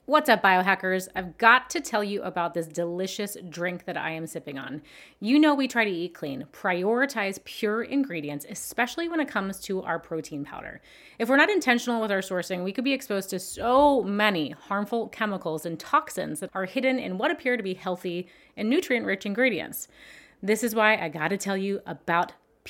What's up, biohackers? I've got to tell you about this delicious drink that I am sipping on. You know we try to eat clean, prioritize pure ingredients, especially when it comes to our protein powder. If we're not intentional with our sourcing, we could be exposed to so many harmful chemicals and toxins that are hidden in what appear to be healthy and nutrient-rich ingredients. This is why I gotta tell you about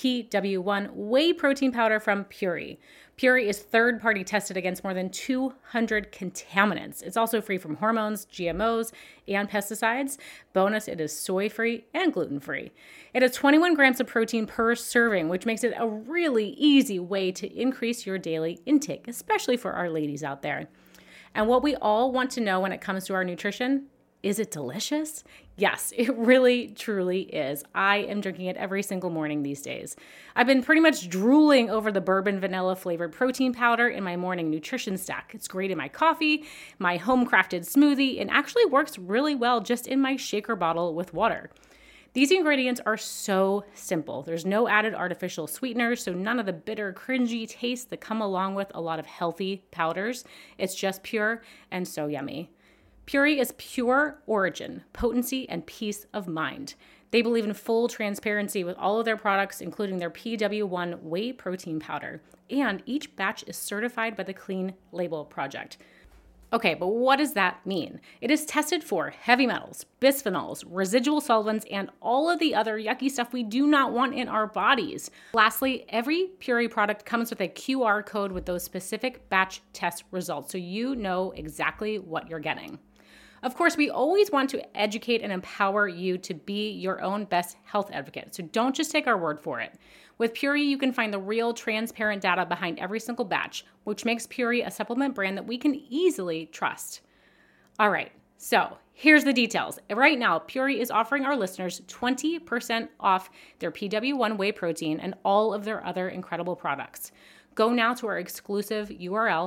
PW1 whey protein powder from Puori. Puori is third-party tested against more than 200 contaminants. It's also free from hormones, GMOs, and pesticides. Bonus, it is soy-free and gluten-free. It has 21 grams of protein per serving, which makes it a really easy way to increase your daily intake, especially for our ladies out there. And what we all want to know when it comes to our nutrition, is it delicious? Yes, it really, truly is. I am drinking it every single morning these days. I've been pretty much drooling over the bourbon vanilla flavored protein powder in my morning nutrition stack. It's great in my coffee, my home crafted smoothie, and actually works really well just in my shaker bottle with water. These ingredients are so simple. There's no added artificial sweeteners, so none of the bitter, cringy tastes that come along with a lot of healthy powders. It's just pure and so yummy. Puori is pure origin, potency, and peace of mind. They believe in full transparency with all of their products, including their PW1 whey protein powder. And each batch is certified by the Clean Label Project. Okay, but what does that mean? It is tested for heavy metals, bisphenols, residual solvents, and all of the other yucky stuff we do not want in our bodies. Lastly, every Puori product comes with a QR code with those specific batch test results, so you know exactly what you're getting. Of course, we always want to educate and empower you to be your own best health advocate, so don't just take our word for it. With Puori, you can find the real, transparent data behind every single batch, which makes Puori a supplement brand that we can easily trust. All right, so here's the details. Right now, Puori is offering our listeners 20% off their PW1 whey protein and all of their other incredible products. Go now to our exclusive URL,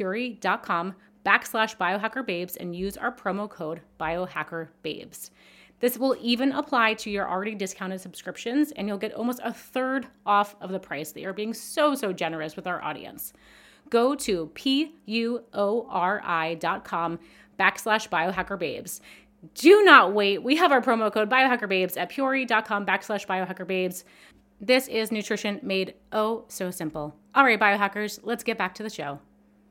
puori.com/biohackerbabes, and use our promo code biohackerbabes. This will even apply to your already discounted subscriptions, and you'll get almost a third off of the price. They are being so generous with our audience. Go to puori.com/biohackerbabes. Do not wait. We have our promo code biohackerbabes at puori.com/biohackerbabes. This is nutrition made oh so simple. All right, biohackers, let's get back to the show.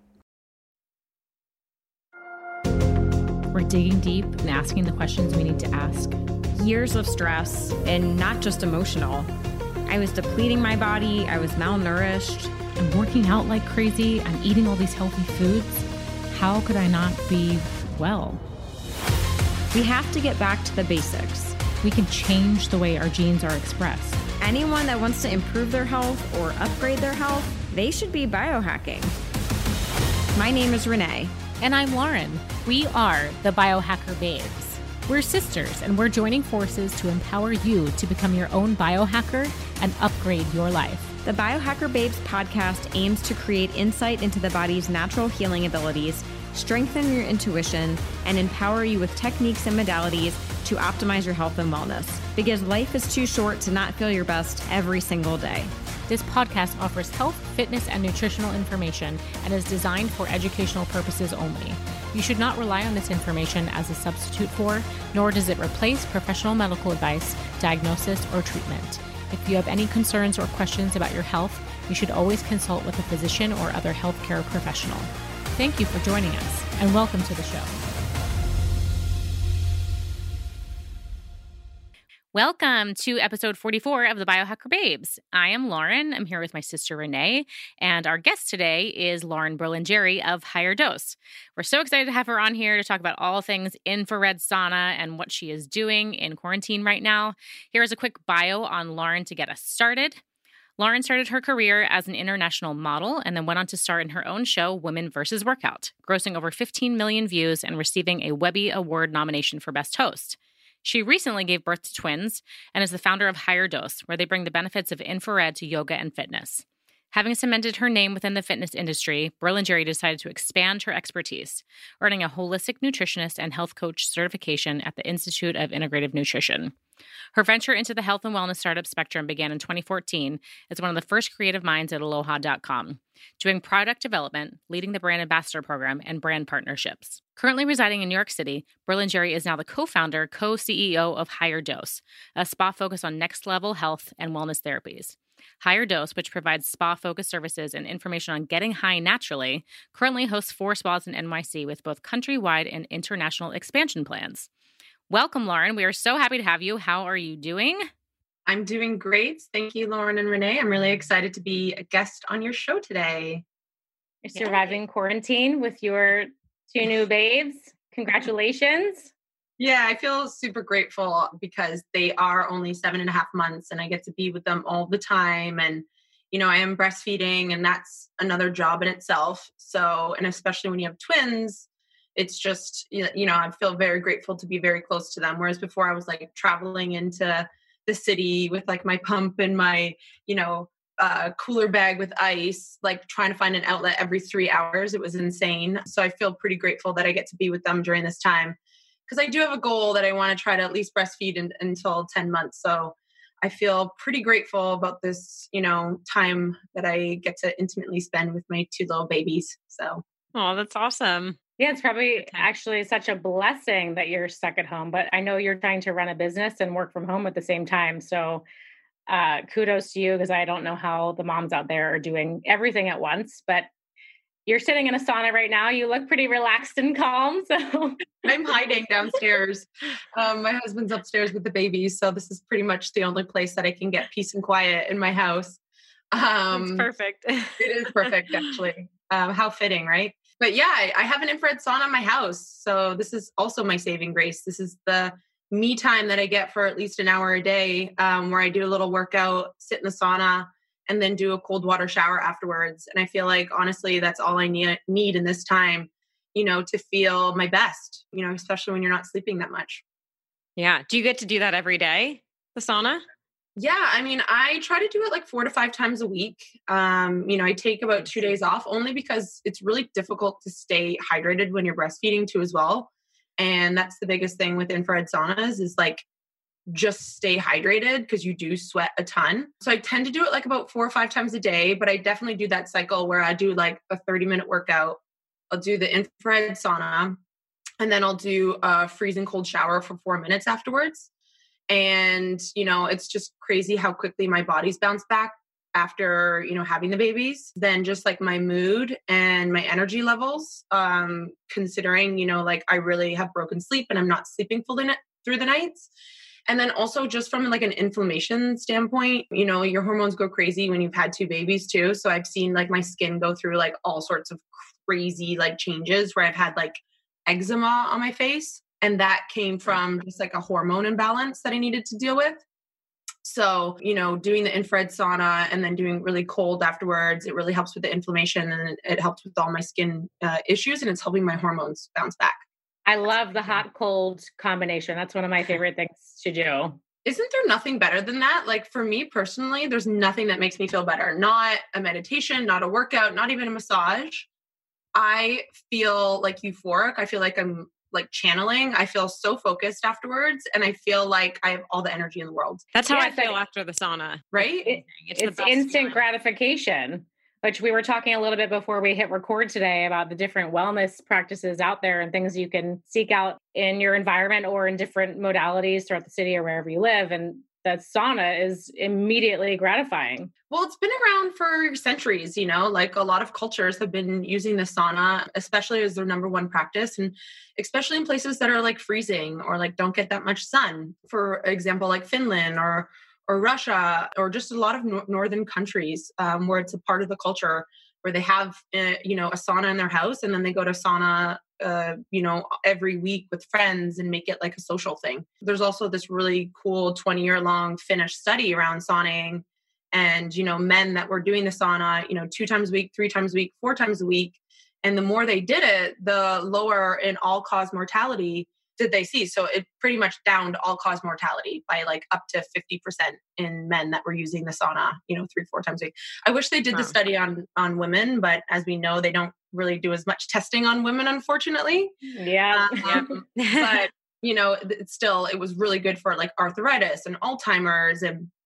We're digging deep and asking the questions we need to ask. Years of stress, and not just emotional. I was depleting my body. I was malnourished. I'm working out like crazy. I'm eating all these healthy foods. How could I not be well? We have to get back to the basics. We can change the way our genes are expressed. Anyone that wants to improve their health or upgrade their health, they should be biohacking. My name is Renee. And I'm Lauren. We are the Biohacker Babes. We're sisters, and we're joining forces to empower you to become your own biohacker and upgrade your life. The Biohacker Babes podcast aims to create insight into the body's natural healing abilities, strengthen your intuition, and empower you with techniques and modalities to optimize your health and wellness. Because life is too short to not feel your best every single day. This podcast offers health, fitness, and nutritional information and is designed for educational purposes only. You should not rely on this information as a substitute for, nor does it replace professional medical advice, diagnosis, or treatment. If you have any concerns or questions about your health, you should always consult with a physician or other healthcare professional. Thank you for joining us, and welcome to the show. Welcome to episode 44 of the Biohacker Babes. I am Lauren. I'm here with my sister Renee, and our guest today is Lauren Berlingeri of Higher Dose. We're so excited to have her on here to talk about all things infrared sauna and what she is doing in quarantine right now. Here's a quick bio on Lauren to get us started. Lauren started her career as an international model and then went on to star in her own show, Women vs. Workout, grossing over 15 million views and receiving a Webby Award nomination for Best Host. She recently gave birth to twins and is the founder of Higher Dose, where they bring the benefits of infrared to yoga and fitness. Having cemented her name within the fitness industry, Berlingeri decided to expand her expertise, earning a holistic nutritionist and health coach certification at the Institute of Integrative Nutrition. Her venture into the health and wellness startup spectrum began in 2014 as one of the first creative minds at aloha.com, doing product development, leading the brand ambassador program, and brand partnerships. Currently residing in New York City, Berlingeri is now the co-founder, co-CEO of Higher Dose, a spa focused on next-level health and wellness therapies. Higher Dose, which provides spa-focused services and information on getting high naturally, currently hosts 4 spas in NYC with both countrywide and international expansion plans. Welcome, Lauren. We are so happy to have you. How are you doing? I'm doing great. Thank you, Lauren and Renee. I'm really excited to be a guest on your show today. You're surviving quarantine with your 2 new babes. Congratulations. Yeah, I feel super grateful because they are only 7.5 months and I get to be with them all the time. And, I am breastfeeding and that's another job in itself. So, and especially when you have twins, it's just, I feel very grateful to be very close to them. Whereas before I was like traveling into the city with like my pump and my, cooler bag with ice, like trying to find an outlet every 3 hours. It was insane. So I feel pretty grateful that I get to be with them during this time because I do have a goal that I want to try to at least breastfeed until 10 months. So I feel pretty grateful about this, time that I get to intimately spend with my 2 little babies. So. Oh, that's awesome. Yeah, it's probably actually such a blessing that you're stuck at home, but I know you're trying to run a business and work from home at the same time. So kudos to you because I don't know how the moms out there are doing everything at once, but you're sitting in a sauna right now. You look pretty relaxed and calm. So I'm hiding downstairs. My husband's upstairs with the babies. So this is pretty much the only place that I can get peace and quiet in my house. It's perfect. It is perfect, actually. How fitting, right? But yeah, I have an infrared sauna in my house. So this is also my saving grace. This is the me time that I get for at least an hour a day where I do a little workout, sit in the sauna, and then do a cold water shower afterwards. And I feel like, honestly, that's all I need in this time, to feel my best, especially when you're not sleeping that much. Yeah. Do you get to do that every day, the sauna? Yeah. I mean, I try to do it like 4 to 5 times a week. I take about 2 days off only because it's really difficult to stay hydrated when you're breastfeeding too as well. And that's the biggest thing with infrared saunas is like, just stay hydrated because you do sweat a ton. So I tend to do it like about 4 or 5 times a day, but I definitely do that cycle where I do like a 30-minute workout. I'll do the infrared sauna and then I'll do a freezing cold shower for 4 minutes afterwards. And, it's just crazy how quickly my body's bounced back after, having the babies. Then just like my mood and my energy levels, considering, like I really have broken sleep and I'm not sleeping through the nights. And then also just from like an inflammation standpoint, your hormones go crazy when you've had 2 babies too. So I've seen like my skin go through like all sorts of crazy like changes where I've had like eczema on my face. And that came from just like a hormone imbalance that I needed to deal with. So, doing the infrared sauna and then doing really cold afterwards, it really helps with the inflammation and it helps with all my skin issues and it's helping my hormones bounce back. I love the hot cold combination. That's one of my favorite things to do. Isn't there nothing better than that? Like for me personally, there's nothing that makes me feel better. Not a meditation, not a workout, not even a massage. I feel like euphoric. I feel like I'm like channeling. I feel so focused afterwards and I feel like I have all the energy in the world. That's how I feel after the sauna. Right? It's instant gratification, which we were talking a little bit before we hit record today about the different wellness practices out there and things you can seek out in your environment or in different modalities throughout the city or wherever you live. And the sauna is immediately gratifying. Well, it's been around for centuries, like a lot of cultures have been using the sauna, especially as their number one practice. And especially in places that are like freezing or like don't get that much sun. For example, like Finland or Russia, or just a lot of northern countries where it's a part of the culture where they have, a sauna in their house and then they go to sauna, every week with friends and make it like a social thing. There's also this really cool 20-year-long Finnish study around sauning and, men that were doing the sauna, 2 times a week, 3 times a week, 4 times a week. And the more they did it, the lower in all-cause mortality did they see. So it pretty much downed all-cause mortality by like up to 50% in men that were using the sauna, 3-4 times a week. I wish they did the study on women, but as we know, they don't really do as much testing on women, unfortunately. Yeah. But it was really good for like arthritis and Alzheimer's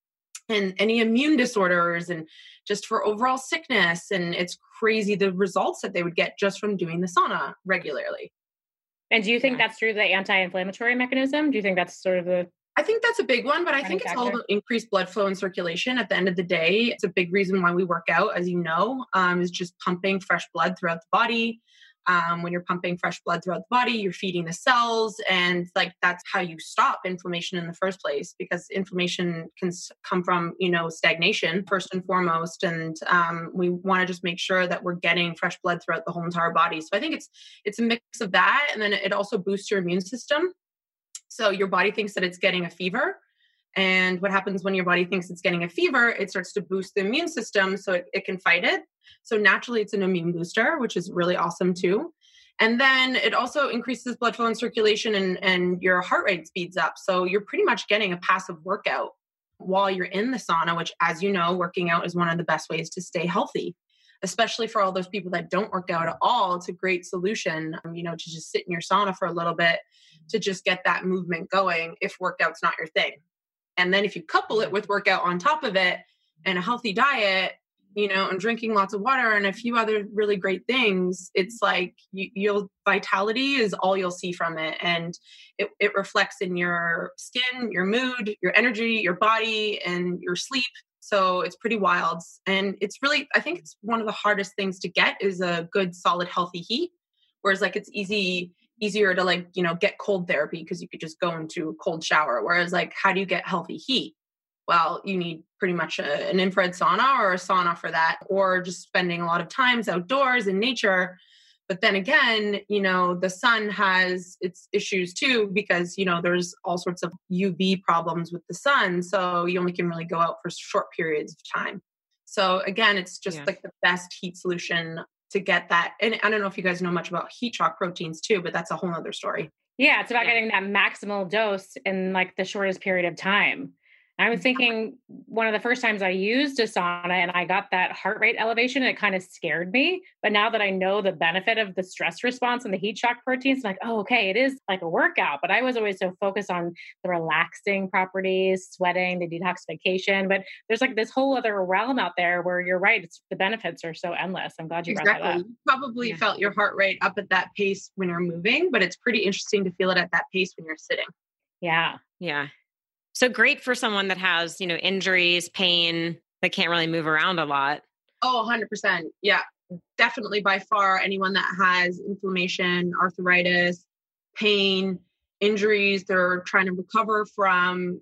and any immune disorders and just for overall sickness. And it's crazy the results that they would get just from doing the sauna regularly. And do you think that's through the anti-inflammatory mechanism? Do you think that's sort of I think that's a big one, but I think it's all about increased blood flow and circulation. At the end of the day, it's a big reason why we work out, as you know, is just pumping fresh blood throughout the body. When you're pumping fresh blood throughout the body, you're feeding the cells, and like that's how you stop inflammation in the first place, because inflammation can come from, stagnation first and foremost. And we want to just make sure that we're getting fresh blood throughout the whole entire body. So I think it's a mix of that. And then it also boosts your immune system. So your body thinks that it's getting a fever. And what happens when your body thinks it's getting a fever, it starts to boost the immune system so it can fight it. So naturally, it's an immune booster, which is really awesome too. And then it also increases blood flow and circulation, and your heart rate speeds up. So you're pretty much getting a passive workout while you're in the sauna, which, as you know, working out is one of the best ways to stay healthy, especially for all those people that don't work out at all. It's a great solution, to just sit in your sauna for a little bit to just get that movement going if workout's not your thing. And then if you couple it with workout on top of it and a healthy diet, and drinking lots of water and a few other really great things, it's like you'll vitality is all you'll see from it. And it reflects in your skin, your mood, your energy, your body, and your sleep. So it's pretty wild. And it's really, I think it's one of the hardest things to get is a good, solid, healthy heat. Whereas like it's easier to get cold therapy because you could just go into a cold shower. Whereas like, how do you get healthy heat? Well, you need pretty much an infrared sauna or a sauna for that, or just spending a lot of times outdoors in nature. But then again, the sun has its issues too, because, there's all sorts of UV problems with the sun. So you only can really go out for short periods of time. So again, it's just like the best heat solution to get that. And I don't know if you guys know much about heat shock proteins too, but that's a whole other story. Yeah. It's about getting that maximal dose in like the shortest period of time. I was thinking one of the first times I used a sauna and I got that heart rate elevation, it kind of scared me. But now that I know the benefit of the stress response and the heat shock proteins, I'm like, oh, okay, it is like a workout. But I was always so focused on the relaxing properties, sweating, the detoxification. But there's like this whole other realm out there where you're right. The benefits are so endless. I'm glad you brought that up. You probably felt your heart rate up at that pace when you're moving, but it's pretty interesting to feel it at that pace when you're sitting. Yeah. Yeah. So great for someone that has, injuries, pain, that can't really move around a lot. Oh, 100%. Yeah, definitely by far anyone that has inflammation, arthritis, pain, injuries, they're trying to recover from,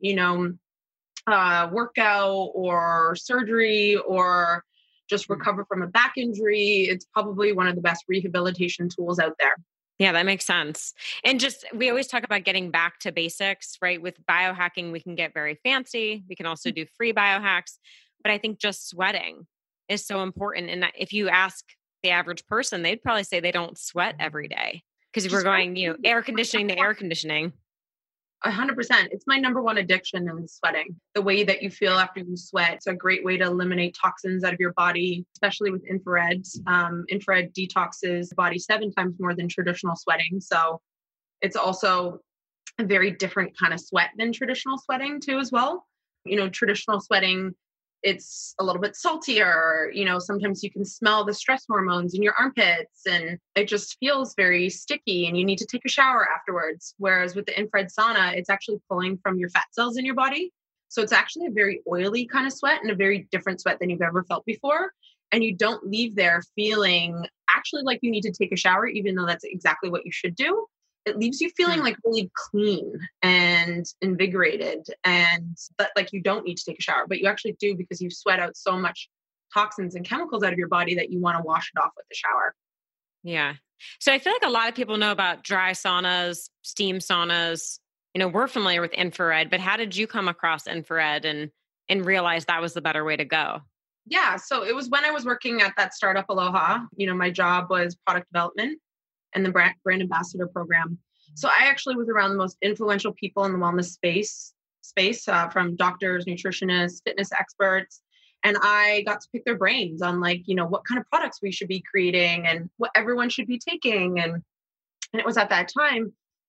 workout or surgery or just recover from a back injury. It's probably one of the best rehabilitation tools out there. Yeah, that makes sense. And we always talk about getting back to basics, right? With biohacking, we can get very fancy. We can also do free biohacks. But I think just sweating is so important. And if you ask the average person, they'd probably say they don't sweat every day because we're going, air conditioning to air conditioning. 100%. It's my number one addiction is sweating. The way that you feel after you sweat, it's a great way to eliminate toxins out of your body, especially with infrared. Infrared detoxes the body 7 times more than traditional sweating. So it's also a very different kind of sweat than traditional sweating too as well. Traditional sweating, it's a little bit saltier. Sometimes you can smell the stress hormones in your armpits and it just feels very sticky and you need to take a shower afterwards. Whereas with the infrared sauna, it's actually pulling from your fat cells in your body. So it's actually a very oily kind of sweat and a very different sweat than you've ever felt before. And you don't leave there feeling actually like you need to take a shower, even though that's exactly what you should do. It leaves you feeling like really clean and invigorated and that like you don't need to take a shower, but you actually do because you sweat out so much toxins and chemicals out of your body that you want to wash it off with a shower. Yeah. So I feel like a lot of people know about dry saunas, steam saunas. We're familiar with infrared, but how did you come across infrared and realize that was the better way to go? Yeah. So it was when I was working at that startup Aloha, my job was product development and the brand ambassador program. So I actually was around the most influential people in the wellness space from doctors, nutritionists, fitness experts. And I got to pick their brains on what kind of products we should be creating and what everyone should be taking. And it was at that time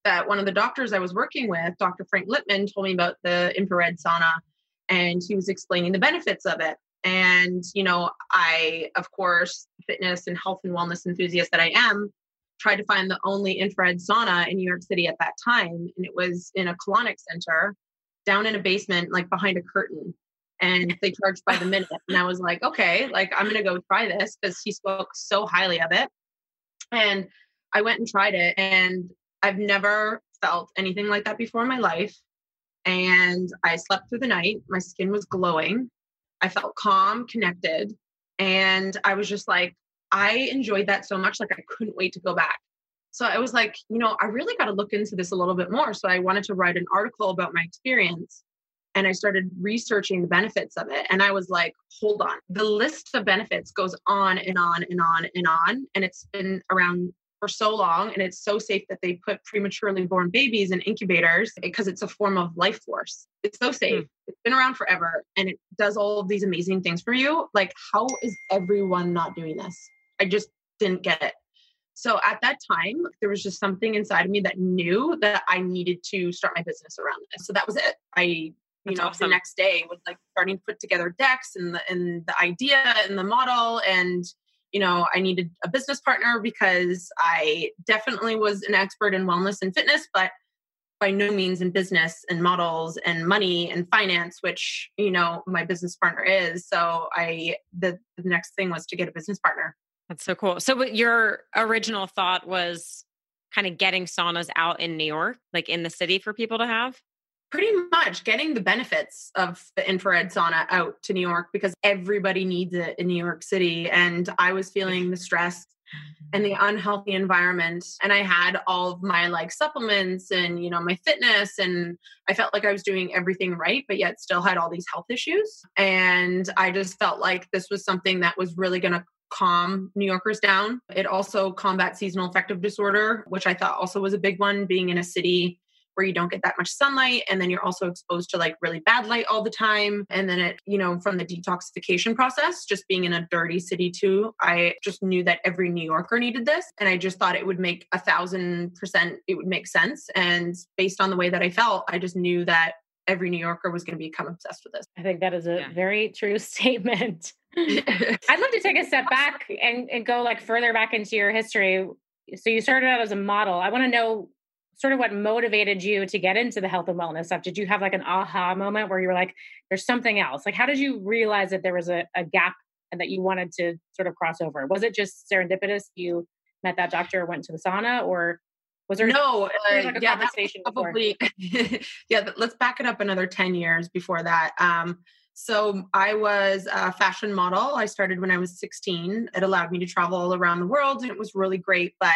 that one of the doctors I was working with, Dr. Frank Lippman, told me about the infrared sauna, and he was explaining the benefits of it. And, I, of course, fitness and health and wellness enthusiast that I am, tried to find the only infrared sauna in New York City at that time. And it was in a colonic center down in a basement, like behind a curtain. And they charged by the minute. And I was like, okay, like I'm going to go try this because he spoke so highly of it. And I went and tried it. And I've never felt anything like that before in my life. And I slept through the night. My skin was glowing. I felt calm, connected. And I was just like, I enjoyed that so much. Like I couldn't wait to go back. So I was like, I really got to look into this a little bit more. So I wanted to write an article about my experience. And I started researching the benefits of it. And I was like, hold on. The list of benefits goes on and on and on and on. And it's been around for so long. And it's so safe that they put prematurely born babies in incubators because it's a form of life force. It's so safe. It's been around forever. And it does all of these amazing things for you. Like, how is everyone not doing this? I just didn't get it. So at that time, there was just something inside of me that knew that I needed to start my business around this. So that was it. That's awesome. The next day was like starting to put together decks and the idea and the model. And, I needed a business partner because I definitely was an expert in wellness and fitness, but by no means in business and models and money and finance, which, my business partner is. So the next thing was to get a business partner. That's so cool. So your original thought was kind of getting saunas out in New York, like in the city for people to have? Pretty much getting the benefits of the infrared sauna out to New York because everybody needs it in New York City. And I was feeling the stress and the unhealthy environment. And I had all of my like supplements and, my fitness, and I felt like I was doing everything right, but yet still had all these health issues. And I just felt like this was something that was really going to calm New Yorkers down. It also combats seasonal affective disorder, which I thought also was a big one, being in a city where you don't get that much sunlight. And then you're also exposed to like really bad light all the time. And then it, from the detoxification process, just being in a dirty city too, I just knew that every New Yorker needed this. And I just thought it would make 1,000%, it would make sense. And based on the way that I felt, I just knew that every New Yorker was going to become obsessed with this. I think that is a very true statement. I'd love to take a step back and go like further back into your history. So you started out as a model. I want to know sort of what motivated you to get into the health and wellness stuff. Did you have like an aha moment where you were like, there's something else? Like, how did you realize that there was a gap and that you wanted to sort of cross over? Was it just serendipitous? You met that doctor, went to the sauna, or was there like a conversation probably, let's back it up another 10 years before that. So I was a fashion model. I started when I was 16. It allowed me to travel around the world and it was really great, but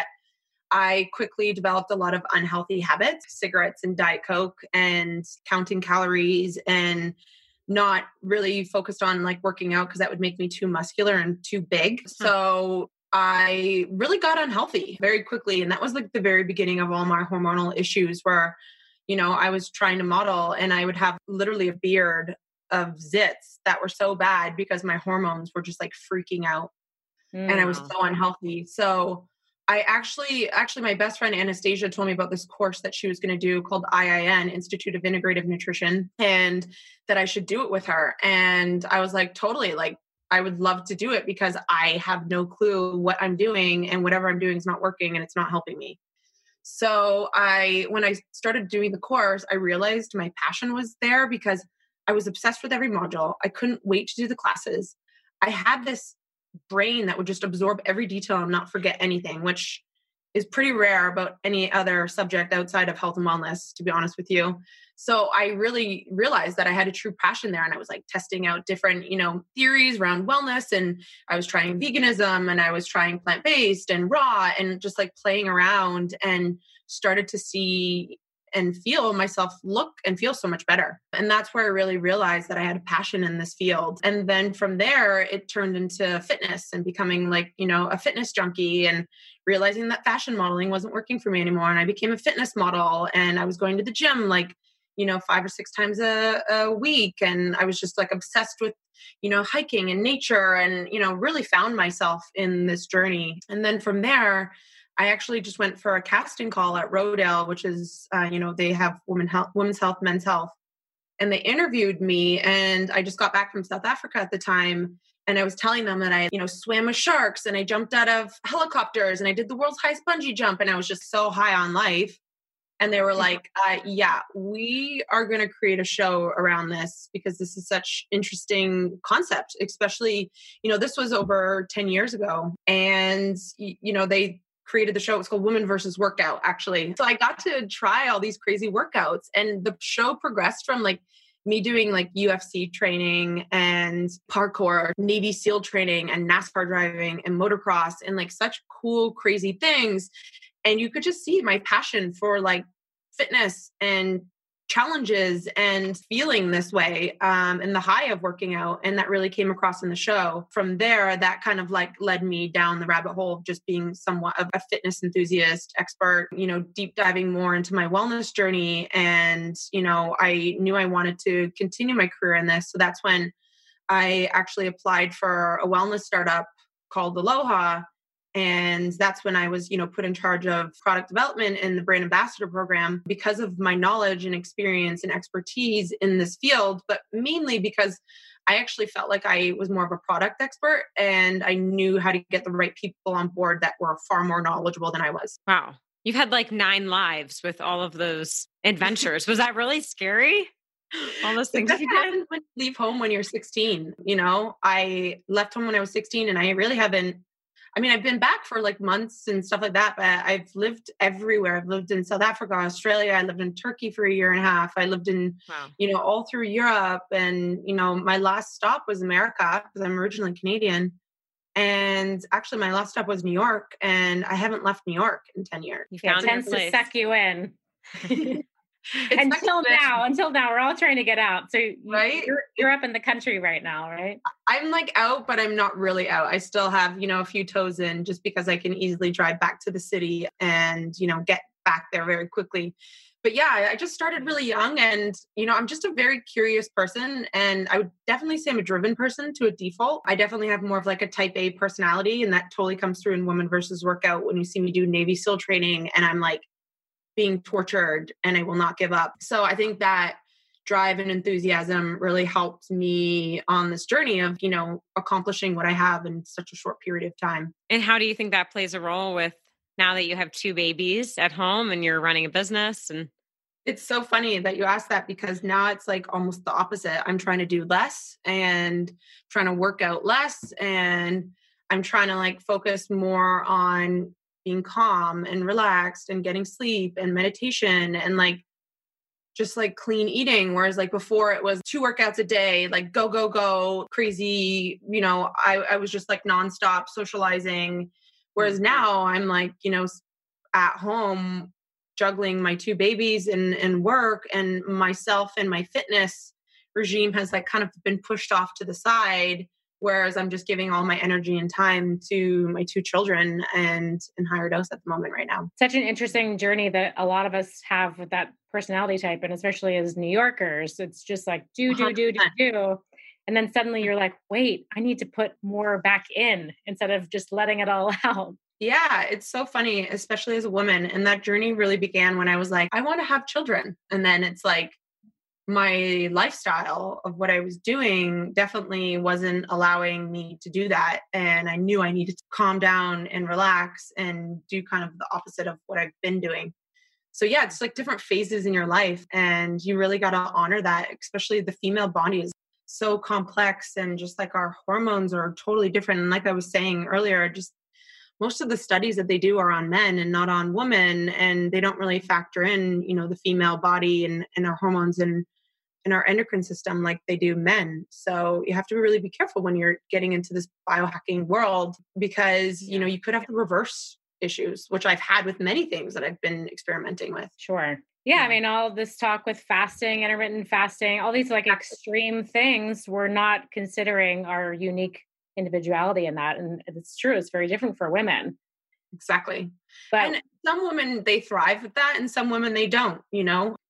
I quickly developed a lot of unhealthy habits, cigarettes and Diet Coke and counting calories and not really focused on like working out because that would make me too muscular and too big. So I really got unhealthy very quickly. And that was like the very beginning of all my hormonal issues where, I was trying to model and I would have literally a beard of zits that were so bad because my hormones were just like freaking out and I was so unhealthy. So I actually, my best friend Anastasia told me about this course that she was going to do called IIN, Institute of Integrative Nutrition, and that I should do it with her. And I was like, totally, like, I would love to do it because I have no clue what I'm doing and whatever I'm doing is not working and it's not helping me. So when I started doing the course, I realized my passion was there because I was obsessed with every module. I couldn't wait to do the classes. I had this brain that would just absorb every detail and not forget anything, which is pretty rare about any other subject outside of health and wellness, to be honest with you. So I really realized that I had a true passion there. And I was like testing out different, theories around wellness. And I was trying veganism and I was trying plant-based and raw and just like playing around and started to see and feel myself look and feel so much better. And that's where I really realized that I had a passion in this field. And then from there, it turned into fitness and becoming like, a fitness junkie and realizing that fashion modeling wasn't working for me anymore. And I became a fitness model and I was going to the gym like, 5 or 6 times a week. And I was just like obsessed with, hiking and nature and, really found myself in this journey. And then from there, I actually just went for a casting call at Rodale, which is, they have women's health, men's health. And they interviewed me, and I just got back from South Africa at the time. And I was telling them that I, swam with sharks, and I jumped out of helicopters, and I did the world's highest bungee jump. And I was just so high on life. And they were like, yeah, we are going to create a show around this because this is such interesting concept, especially, this was over 10 years ago. And, they created the show. It was called Women versus Workout, actually. So I got to try all these crazy workouts, and the show progressed from like me doing like UFC training and parkour, Navy SEAL training and NASCAR driving and motocross and like such cool, crazy things. And you could just see my passion for like fitness and challenges and feeling this way, and the high of working out. And that really came across in the show. From there, that kind of like led me down the rabbit hole of just being somewhat of a fitness enthusiast, expert, deep diving more into my wellness journey. And, I knew I wanted to continue my career in this. So that's when I actually applied for a wellness startup called Aloha. And that's when I was, put in charge of product development in the brand ambassador program because of my knowledge and experience and expertise in this field, but mainly because I actually felt like I was more of a product expert and I knew how to get the right people on board that were far more knowledgeable than I was. Wow. You've had like 9 lives with all of those adventures. Was that really scary? All those things you did? When you leave home when you're 16, I left home when I was 16 and I really haven't. I've been back for like months and stuff like that, but I've lived everywhere. I've lived in South Africa, Australia. I lived in Turkey for 1.5 years. I lived in, all through Europe. And, my last stop was America because I'm originally Canadian. And actually my last stop was New York, and I haven't left New York in 10 years. You found it tends to suck you in. Until now, we're all trying to get out. So right? You're up in the country right now, right? I'm like out, but I'm not really out. I still have, a few toes in just because I can easily drive back to the city and, get back there very quickly. But yeah, I just started really young and, I'm just a very curious person. And I would definitely say I'm a driven person to a default. I definitely have more of like a type A personality, and that totally comes through in Women versus Workout when you see me do Navy SEAL training and I'm like being tortured and I will not give up. So I think that drive and enthusiasm really helped me on this journey of, accomplishing what I have in such a short period of time. And how do you think that plays a role with now that you have 2 babies at home and you're running a business? And it's so funny that you asked that because now it's like almost the opposite. I'm trying to do less and trying to work out less. And I'm trying to like focus more on being calm and relaxed and getting sleep and meditation and like just like clean eating. Whereas like before it was 2 workouts a day, like go, crazy, I was just like nonstop socializing. Whereas now I'm like, at home juggling my 2 babies and work, and myself and my fitness regime has like kind of been pushed off to the side. Whereas I'm just giving all my energy and time to my 2 children and in higher dose at the moment right now. Such an interesting journey that a lot of us have with that personality type. And especially as New Yorkers, it's just like do. And then suddenly you're like, wait, I need to put more back in instead of just letting it all out. Yeah, it's so funny, especially as a woman. And that journey really began when I was like, I want to have children. And then it's like, my lifestyle of what I was doing definitely wasn't allowing me to do that. And I knew I needed to calm down and relax and do kind of the opposite of what I've been doing. So yeah, it's like different phases in your life. And you really got to honor that, especially the female body is so complex and just like our hormones are totally different. And like I was saying earlier, just most of the studies that they do are on men and not on women. And they don't really factor in, the female body and our hormones and our endocrine system like they do men. So you have to really be careful when you're getting into this biohacking world because, you could have the reverse issues, which I've had with many things that I've been experimenting with. Sure. Yeah. All this talk with fasting, intermittent fasting, all these like extreme things, we're not considering our unique individuality in that. And it's true. It's very different for women. Exactly. But and some women, they thrive with that and some women, they don't,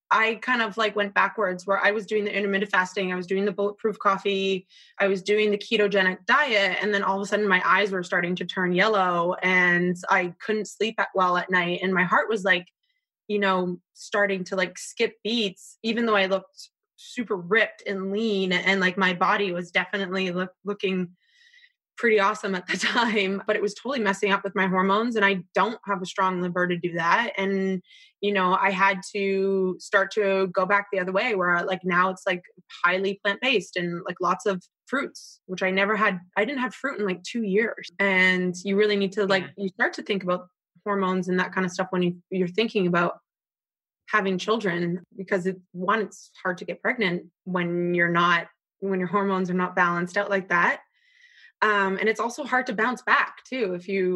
I kind of like went backwards where I was doing the intermittent fasting, I was doing the bulletproof coffee, I was doing the ketogenic diet. And then all of a sudden my eyes were starting to turn yellow and I couldn't sleep well at night. And my heart was like, starting to like skip beats, even though I looked super ripped and lean and like my body was definitely looking pretty awesome at the time, but it was totally messing up with my hormones. And I don't have a strong liver to do that. And, I had to start to go back the other way where like now it's like highly plant-based and like lots of fruits, which I never had. I didn't have fruit in like 2 years. And you really need to you start to think about hormones and that kind of stuff when you're thinking about having children, because it's hard to get pregnant when your hormones are not balanced out like that. And it's also hard to bounce back too.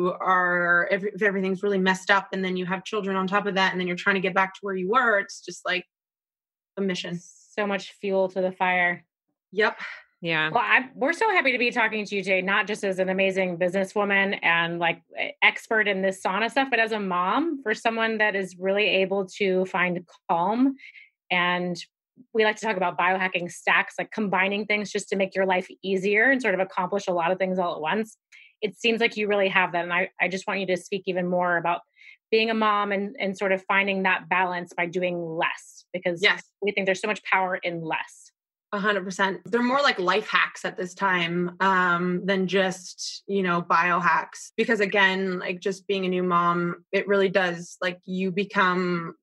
If everything's really messed up and then you have children on top of that, and then you're trying to get back to where you were, it's just like a mission. So much fuel to the fire. Yep. Yeah. Well, we're so happy to be talking to you today, not just as an amazing businesswoman and like expert in this sauna stuff, but as a mom for someone that is really able to find calm. And we like to talk about biohacking stacks, like combining things just to make your life easier and sort of accomplish a lot of things all at once. It seems like you really have that. And I just want you to speak even more about being a mom and sort of finding that balance by doing less, because we think there's so much power in less. 100%. They're more like life hacks at this time than just, biohacks. Because again, like just being a new mom, it really does, like you become,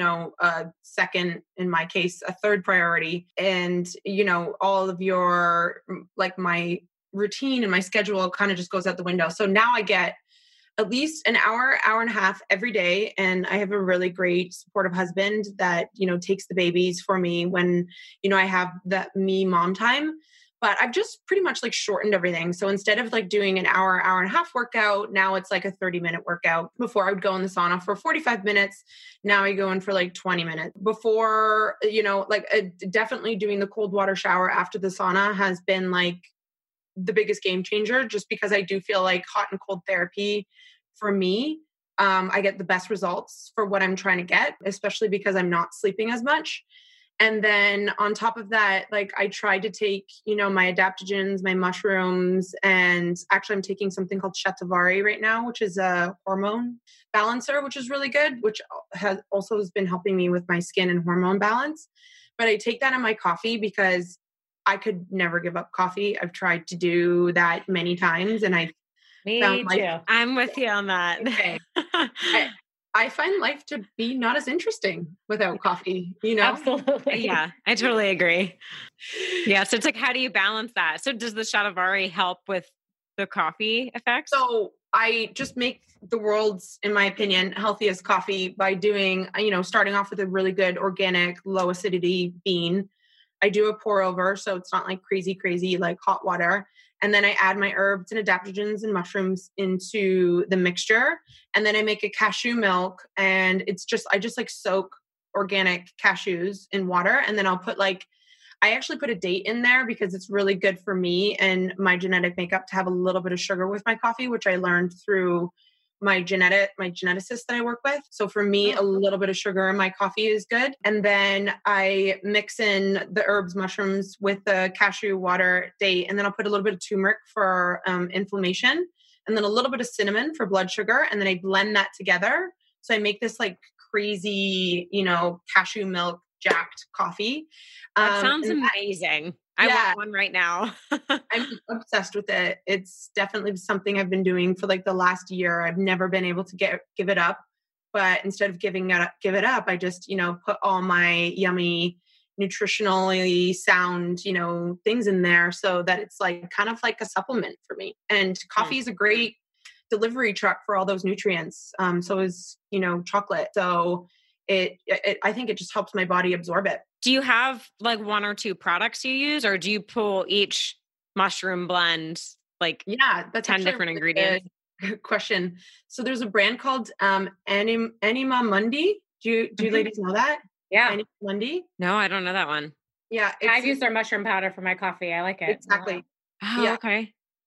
a second, in my case, a third priority. And, all of your, like my routine and my schedule kind of just goes out the window. So now I get at least an hour and a half every day. And I have a really great supportive husband that, takes the babies for me when, I have that me mom time. But I've just pretty much like shortened everything. So instead of like doing an hour and a half workout, now it's like a 30-minute workout. Before I would go in the sauna for 45 minutes. Now I go in for like 20 minutes. Before, definitely doing the cold water shower after the sauna has been like the biggest game changer, just because I do feel like hot and cold therapy for me, I get the best results for what I'm trying to get, especially because I'm not sleeping as much. And then on top of that, like I tried to take, my adaptogens, my mushrooms, and actually I'm taking something called Shatavari right now, which is a hormone balancer, which is really good, which has been helping me with my skin and hormone balance. But I take that in my coffee because I could never give up coffee. I've tried to do that many times and Me too. I'm with you on that. Okay. I find life to be not as interesting without coffee, Absolutely. Yeah, I totally agree. Yeah. So it's like, how do you balance that? So does the Shatavari help with the coffee effects? So I just make the world's, in my opinion, healthiest coffee by doing, starting off with a really good organic, low acidity bean. I do a pour over, so it's not like crazy, like hot water. And then I add my herbs and adaptogens and mushrooms into the mixture. And then I make a cashew milk, and I just like soak organic cashews in water. And then I actually put a date in there because it's really good for me and my genetic makeup to have a little bit of sugar with my coffee, which I learned through my geneticist that I work with. So for me, a little bit of sugar in my coffee is good. And then I mix in the herbs, mushrooms with the cashew water date. And then I'll put a little bit of turmeric for inflammation, and then a little bit of cinnamon for blood sugar. And then I blend that together. So I make this like crazy, cashew milk jacked coffee. That sounds amazing. I want one right now. I'm obsessed with it. It's definitely something I've been doing for like the last year. I've never been able to give it up, but instead of give it up, I just, put all my yummy, nutritionally sound, things in there so that it's like kind of like a supplement for me. And coffee is a great delivery truck for all those nutrients. So is, chocolate. So I think it just helps my body absorb it. Do you have like one or two products you use, or do you pull each mushroom blend like that's 10 different ingredients? Good question. So there's a brand called Anima Mundi. Do you ladies know that? Yeah. Anima Mundi? No, I don't know that one. Yeah. I've used their mushroom powder for my coffee. I like it. Exactly. Oh, okay.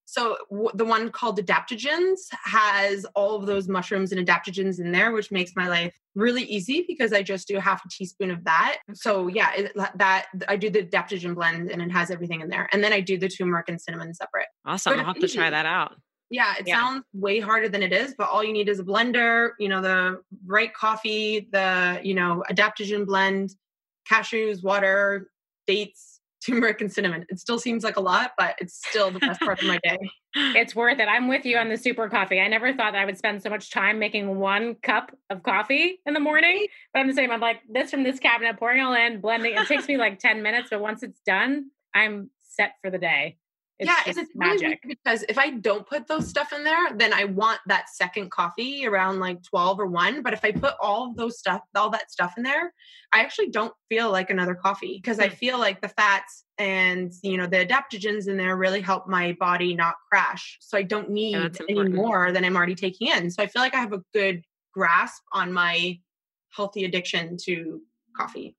So the one called adaptogens has all of those mushrooms and adaptogens in there, which makes my life really easy because I just do half a teaspoon of that. So yeah, that I do the adaptogen blend and it has everything in there. And then I do the turmeric and cinnamon separate. Awesome. I'll have to try that out. Yeah, it sounds way harder than it is, but all you need is a blender, the right coffee, the, adaptogen blend, cashews, water, dates, turmeric, and cinnamon. It still seems like a lot, but it's still the best part of my day. It's worth it. I'm with you on the super coffee. I never thought that I would spend so much time making 1 cup of coffee in the morning, but I'm the same. I'm like this from this cabinet, pouring it all in, blending. It takes me like 10 minutes, but once it's done, I'm set for the day. It's magic. Really because if I don't put those stuff in there, then I want that second coffee around like 12 or 1. But if I put all that stuff in there, I actually don't feel like another coffee because I feel like the fats and, the adaptogens in there really help my body not crash. So I don't need any more than I'm already taking in. So I feel like I have a good grasp on my healthy addiction to coffee.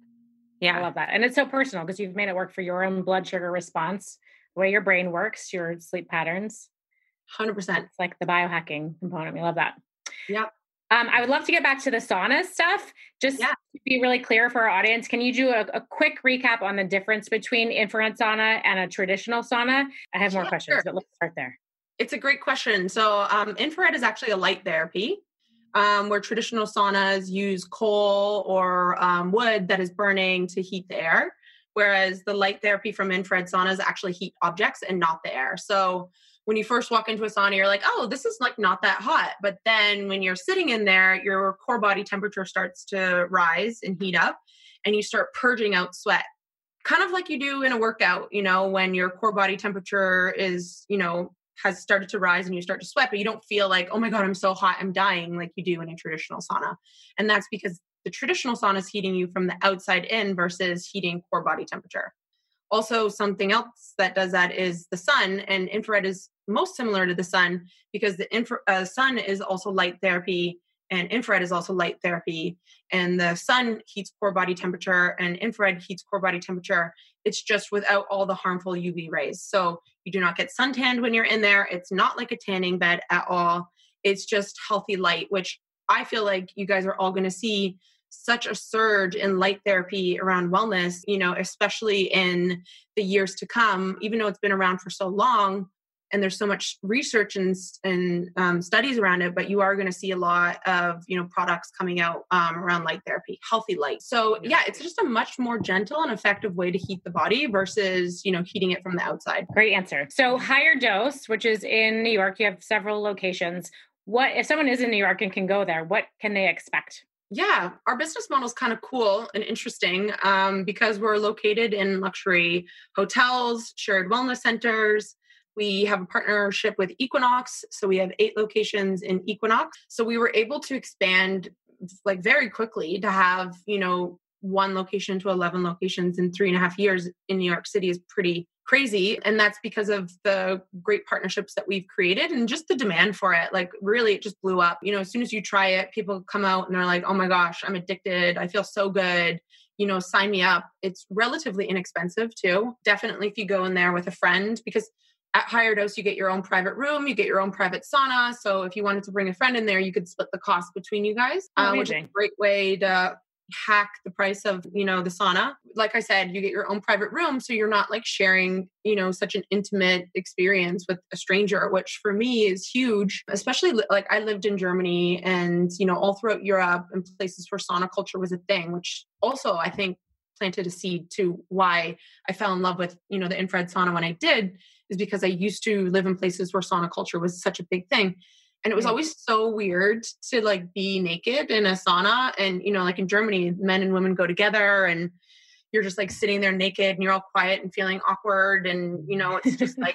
Yeah, I love that. And it's so personal because you've made it work for your own blood sugar response, the way your brain works, your sleep patterns. 100%. It's like the biohacking component. We love that. Yeah. I would love to get back to the sauna stuff. Just to be really clear for our audience, can you do a quick recap on the difference between infrared sauna and a traditional sauna? I have more questions, but let's start there. It's a great question. So infrared is actually a light therapy where traditional saunas use coal or wood that is burning to heat the air. Whereas the light therapy from infrared saunas actually heat objects and not the air. So when you first walk into a sauna, you're like, oh, this is like not that hot. But then when you're sitting in there, your core body temperature starts to rise and heat up and you start purging out sweat. Kind of like you do in a workout, when your core body temperature is, has started to rise and you start to sweat, but you don't feel like, oh my God, I'm so hot, I'm dying like you do in a traditional sauna. And that's because the traditional sauna is heating you from the outside in versus heating core body temperature. Also, something else that does that is the sun, and infrared is most similar to the sun because the sun is also light therapy and infrared is also light therapy. And the sun heats core body temperature and infrared heats core body temperature. It's just without all the harmful UV rays. So you do not get suntanned when you're in there. It's not like a tanning bed at all. It's just healthy light, which I feel like you guys are all going to see such a surge in light therapy around wellness, especially in the years to come, even though it's been around for so long and there's so much research and studies around it, but you are going to see a lot of, products coming out around light therapy, healthy light. So yeah, it's just a much more gentle and effective way to heat the body versus, heating it from the outside. Great answer. So Higher Dose, which is in New York, you have several locations. What if someone is in New York and can go there, what can they expect? Yeah, our business model is kind of cool and interesting because we're located in luxury hotels, shared wellness centers. We have a partnership with Equinox. So we have 8 locations in Equinox. So we were able to expand like very quickly to have, 1 location to 11 locations in 3.5 years in New York City is pretty crazy. And that's because of the great partnerships that we've created and just the demand for it. Like really, it just blew up. As soon as you try it, people come out and they're like, oh my gosh, I'm addicted. I feel so good. Sign me up. It's relatively inexpensive too. Definitely if you go in there with a friend, because at Higher Dose, you get your own private room, you get your own private sauna. So if you wanted to bring a friend in there, you could split the cost between you guys, which is a great way to hack the price of, the sauna. Like I said, you get your own private room. So you're not like sharing, such an intimate experience with a stranger, which for me is huge, especially like I lived in Germany and, all throughout Europe and places where sauna culture was a thing, which also I think planted a seed to why I fell in love with, the infrared sauna when I did, is because I used to live in places where sauna culture was such a big thing. And it was always so weird to like be naked in a sauna. And, like in Germany, men and women go together and you're just like sitting there naked and you're all quiet and feeling awkward. And, it's just like,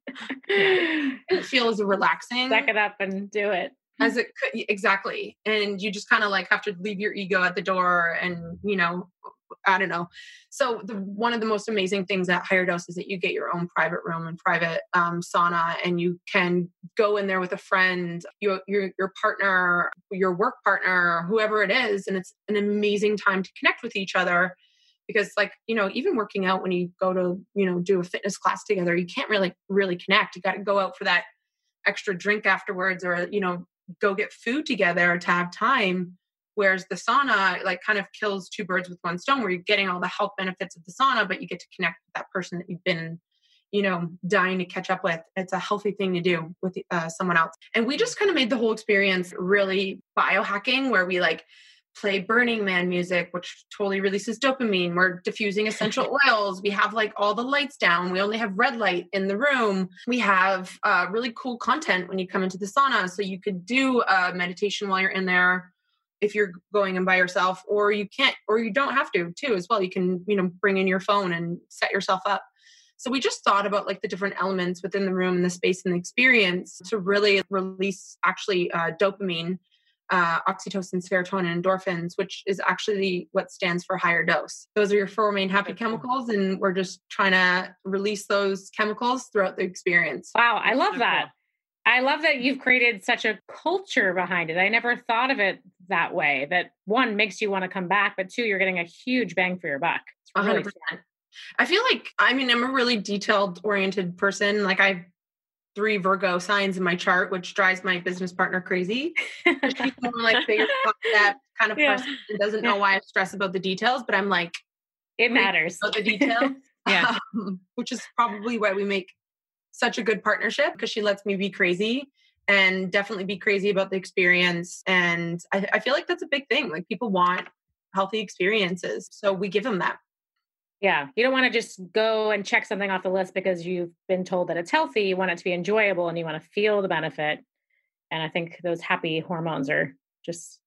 it feels relaxing. Suck it up and do it. As it could, exactly. And you just kind of like have to leave your ego at the door and, I don't know. So one of the most amazing things at Higher Dose is that you get your own private room and private sauna, and you can go in there with a friend, your partner, your work partner, whoever it is. And it's an amazing time to connect with each other because like, even working out, when you go to, do a fitness class together, you can't really connect. You got to go out for that extra drink afterwards, or, go get food together to have time. Whereas the sauna like kind of kills two birds with one stone, where you're getting all the health benefits of the sauna, but you get to connect with that person that you've been, dying to catch up with. It's a healthy thing to do with someone else. And we just kind of made the whole experience really biohacking, where we like play Burning Man music, which totally releases dopamine. We're diffusing essential oils. We have like all the lights down. We only have red light in the room. We have really cool content when you come into the sauna. So you could do a meditation while you're in there if you're going in by yourself, or you can't, or you don't have to too as well. You can, bring in your phone and set yourself up. So we just thought about like the different elements within the room and the space and the experience to really release actually dopamine, oxytocin, serotonin, endorphins, which is actually what stands for higher dose. Those are your four main happy chemicals, and we're just trying to release those chemicals throughout the experience. Wow, I love that. I love that you've created such a culture behind it. I never thought of it that way, that one, makes you want to come back, but two, you're getting a huge bang for your buck. It's really 100%. I feel like, I'm a really detailed oriented person. Like I have 3 Virgo signs in my chart, which drives my business partner crazy. She's more like figure that kind of person and doesn't know why I stress about the details, but I'm like, it matters about the details. Which is probably why we make such a good partnership, because she lets me be crazy and definitely be crazy about the experience. And I feel like that's a big thing. Like people want healthy experiences, so we give them that. Yeah. You don't want to just go and check something off the list because you've been told that it's healthy. You want it to be enjoyable and you want to feel the benefit. And I think those happy hormones are just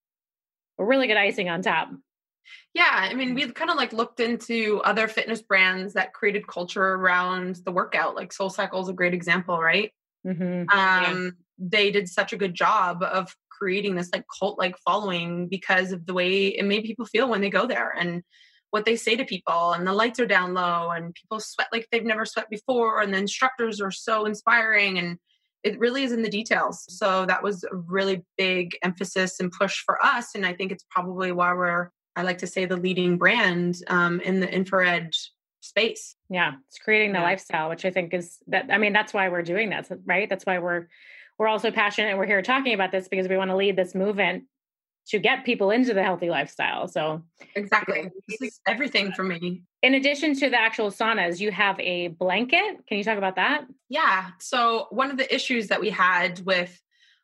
a really good icing on top. Yeah. We've kind of like looked into other fitness brands that created culture around the workout. Like SoulCycle is a great example, right? Mm-hmm. They did such a good job of creating this like cult-like following because of the way it made people feel when they go there, and what they say to people, and the lights are down low and people sweat like they've never sweat before. And the instructors are so inspiring, and it really is in the details. So that was a really big emphasis and push for us. And I think it's probably why I like to say, the leading brand in the infrared space. Yeah. It's creating the lifestyle, which I think is that, that's why we're doing that, right? That's why we're also passionate, and we're here talking about this because we want to lead this movement to get people into the healthy lifestyle. So exactly. This is everything for me. In addition to the actual saunas, you have a blanket. Can you talk about that? Yeah. So one of the issues that we had with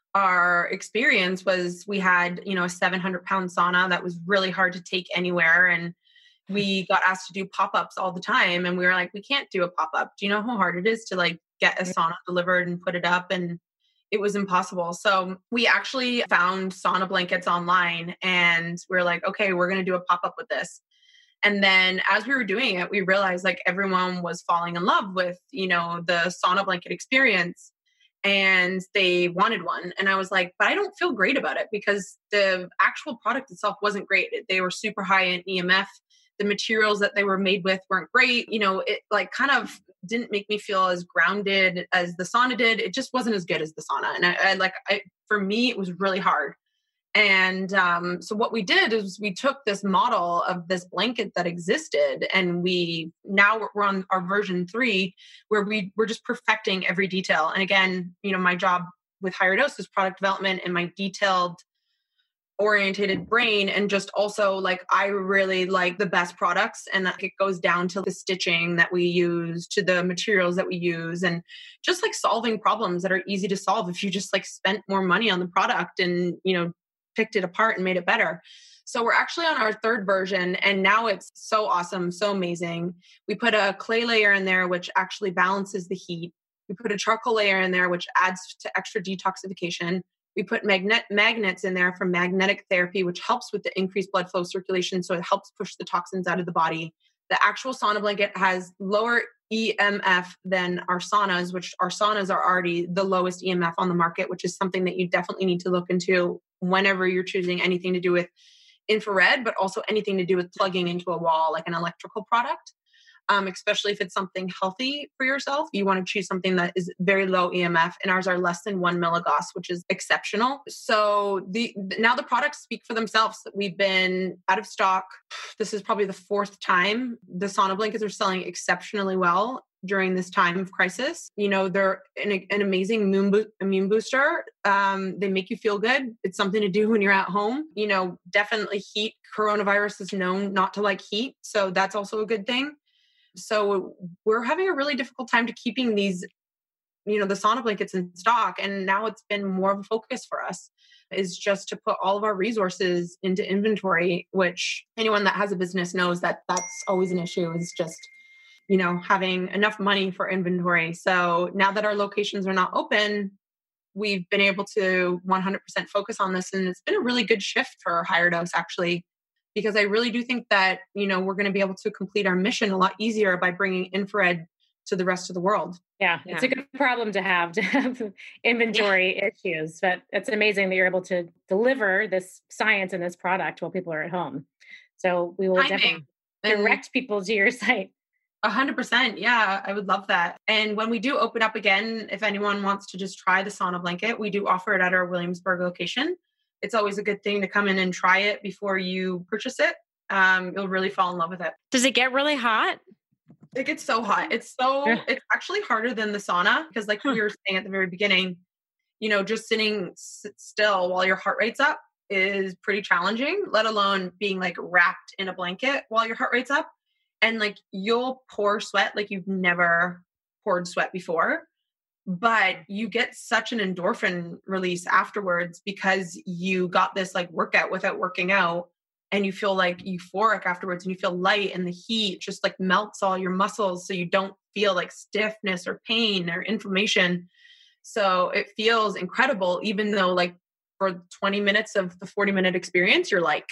our experience was we had, a 700-pound sauna that was really hard to take anywhere. And we got asked to do pop-ups all the time. And we were like, we can't do a pop-up. Do you know how hard it is to like get a sauna delivered and put it up? And it was impossible. So we actually found sauna blankets online, and we're like, okay, we're going to do a pop-up with this. And then as we were doing it, we realized like everyone was falling in love with, the sauna blanket experience, and they wanted one. And I was like, but I don't feel great about it because the actual product itself wasn't great. They were super high in EMF. The materials that they were made with weren't great. It like kind of didn't make me feel as grounded as the sauna did. It just wasn't as good as the sauna. And for me, it was really hard. And so what we did is we took this model of this blanket that existed, and now we're on our version 3, where we're just perfecting every detail. And again, my job with Higher Dose is product development, and my detailed orientated brain, and just also like I really like the best products, and it goes down to the stitching that we use, to the materials that we use, and just like solving problems that are easy to solve if you just like spent more money on the product and picked it apart and made it better. So we're actually on our 3rd version, and now it's so awesome, so amazing. We put a clay layer in there which actually balances the heat. We put a charcoal layer in there which adds to extra detoxification. We put magnets in there for magnetic therapy, which helps with the increased blood flow circulation. So it helps push the toxins out of the body. The actual sauna blanket has lower EMF than our saunas, which our saunas are already the lowest EMF on the market, which is something that you definitely need to look into whenever you're choosing anything to do with infrared, but also anything to do with plugging into a wall, like an electrical product. especially if it's something healthy for yourself. You want to choose something that is very low EMF, and ours are less than 1 milligauss, which is exceptional. So now the products speak for themselves. We've been out of stock. This is probably the 4th time. The sauna blankets are selling exceptionally well during this time of crisis. They're an amazing immune booster. They make you feel good. It's something to do when you're at home. Definitely heat. Coronavirus is known not to like heat. So that's also a good thing. So we're having a really difficult time to keeping these, the sauna blankets in stock. And now it's been more of a focus for us, is just to put all of our resources into inventory, which anyone that has a business knows that that's always an issue, is just having enough money for inventory. So now that our locations are not open, we've been able to 100% focus on this. And it's been a really good shift for Higher Dose, actually, because I really do think that, we're going to be able to complete our mission a lot easier by bringing infrared to the rest of the world. Yeah, it's a good problem to have inventory issues, but it's amazing that you're able to deliver this science and this product while people are at home. So we will definitely direct people to your site. 100%. Yeah, I would love that. And when we do open up again, if anyone wants to just try the sauna blanket, we do offer it at our Williamsburg location. It's always a good thing to come in and try it before you purchase it. You'll really fall in love with it. Does it get really hot? It gets so hot. It's actually harder than the sauna, because like we were saying at the very beginning, just sitting still while your heart rate's up is pretty challenging, let alone being like wrapped in a blanket while your heart rate's up. And like you'll pour sweat like you've never poured sweat before, but you get such an endorphin release afterwards because you got this like workout without working out, and you feel like euphoric afterwards, and you feel light, and the heat just like melts all your muscles. So you don't feel like stiffness or pain or inflammation. So it feels incredible, even though like for 20 minutes of the 40-minute experience, you're like,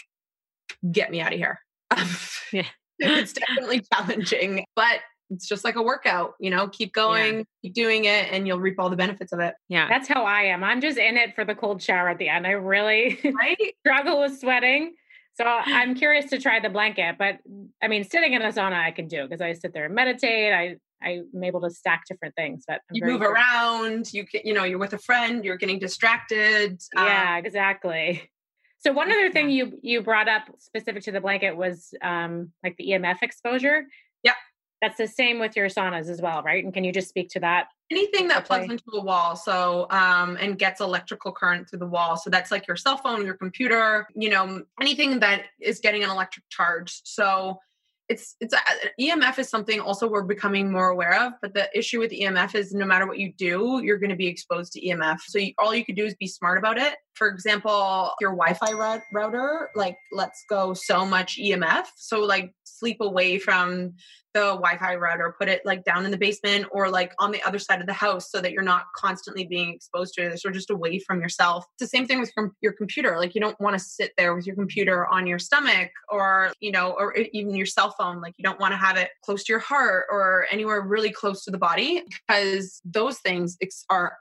get me out of here. Yeah. It's definitely challenging, but it's just like a workout, keep going, keep doing it, and you'll reap all the benefits of it. Yeah. That's how I am. I'm just in it for the cold shower at the end. I really struggle with sweating. So I'm curious to try the blanket, but I mean, sitting in a sauna I can do, because I sit there and meditate. I'm able to stack different things, but you move around, you're with a friend, you're getting distracted. Yeah, exactly. So one other thing you brought up specific to the blanket was like the EMF exposure. Yeah. That's the same with your saunas as well, right? And can you just speak to that? Anything that plugs into a wall, so and gets electrical current through the wall. So that's like your cell phone, your computer, anything that is getting an electric charge. So it's EMF is something also we're becoming more aware of, but the issue with EMF is no matter what you do, you're going to be exposed to EMF. So all you could do is be smart about it. For example, your Wi-Fi router, like lets go so much EMF. So like sleep away from the Wi-Fi router, put it like down in the basement or like on the other side of the house so that you're not constantly being exposed to this, or just away from yourself. It's the same thing with your computer. Like you don't want to sit there with your computer on your stomach or even your cell phone. Like you don't want to have it close to your heart or anywhere really close to the body, because those things are